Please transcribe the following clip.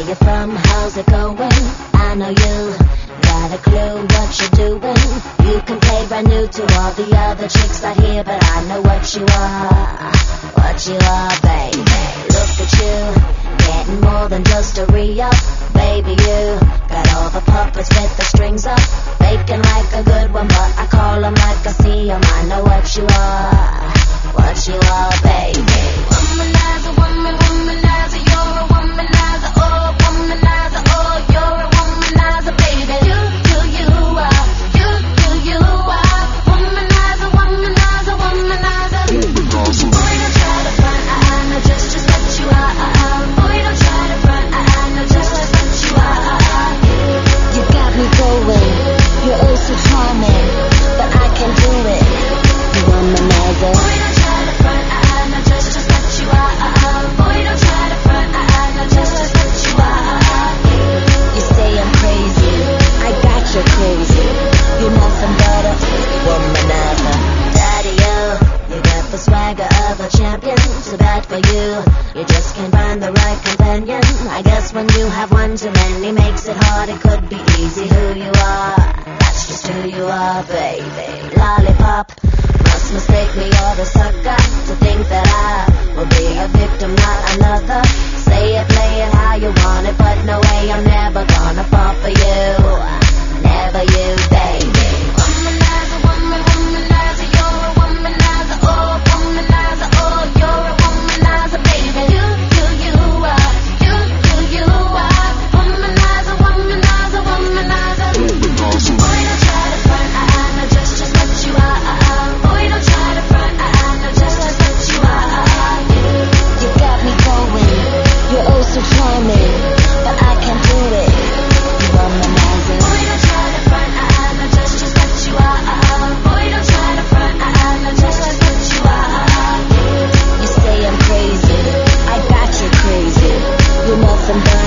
you from? How's it going? I know you got a clue what you're doing. You can play brand new to all the other chicks out here, but I know what you are, baby. Look at you, getting more than just a re-up. Baby, you got all the puppets with the strings up, faking like a good one, but I call them like I see them. I know what you are, baby. Womanizer, womanizer, you're a womanizer, oh, womanizer, oh, you're a womanizer, baby. You are, you are, womanizer, womanizer, womanizer. Boy, don't try to front, I know just what you are. Boy, don't try to front, I know just what you are. You got me going, you're oh so charming, but I can do it. You womanizer. Boy, don't try to front, I know just what you are. Boy, don't try to front, I know just what you are. You say I'm crazy, I got you crazy. You're nothing but a womanizer. Daddy, you got the swagger of a champion. Too bad for you, you just can't find the right companion. I guess when you have one too many makes it hard. It could be easy who you are, that's just who you are, baby. Lollipop, must mistake me or a sucker to think that I will be a victim, not another. Say it, play it how you want it, but no way, I'm never gonna fall for you. Never you, baby. Womanizer, womanizer, you're a womanizer, oh, womanizer, oh, you're a womanizer, baby. You are, you are, womanizer, womanizer, womanizer. Boy, don't try to front, I know just what you are. Boy, don't try to front, I know just what you are. You got me going, you're oh so charming, but I can't do it. You womanizer. Boy, don't try to front, I know just what you are. Boy, don't try to front, I know just what you are. You say I'm crazy, I got you crazy. You're nothing but